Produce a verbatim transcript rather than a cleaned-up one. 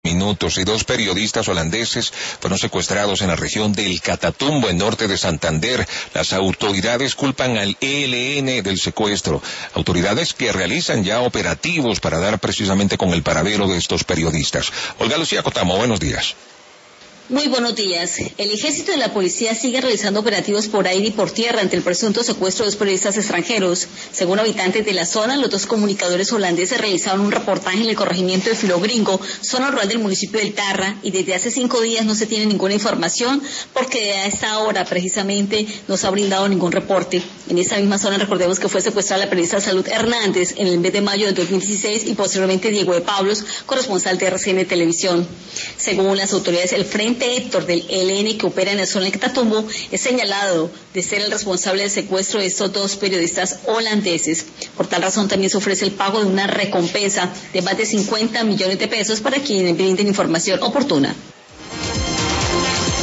minutos y dos periodistas holandeses fueron secuestrados en la región del Catatumbo, en norte de Santander. Las autoridades culpan al E L N del secuestro. Autoridades que realizan ya operativos para dar precisamente con el paradero de estos periodistas. Olga Lucía Cotamo, buenos días. Muy buenos días. El ejército y la policía siguen realizando operativos por aire y por tierra ante el presunto secuestro de dos periodistas extranjeros. Según habitantes de la zona, los dos comunicadores holandeses realizaron un reportaje en el corregimiento de Filogringo, zona rural del municipio del Tarra, y desde hace cinco días no se tiene ninguna información porque a esta hora precisamente no se ha brindado ningún reporte. En esta misma zona recordemos que fue secuestrada la periodista Salud Hernández en el mes de mayo de dos mil dieciséis y posteriormente Diego de Pablos, corresponsal de R C N Televisión. Según las autoridades, el Frente Héctor del E L N que opera en la zona del Catatumbo es señalado de ser el responsable del secuestro de estos dos periodistas holandeses. Por tal razón también se ofrece el pago de una recompensa de más de cincuenta millones de pesos para quienes brinden información oportuna.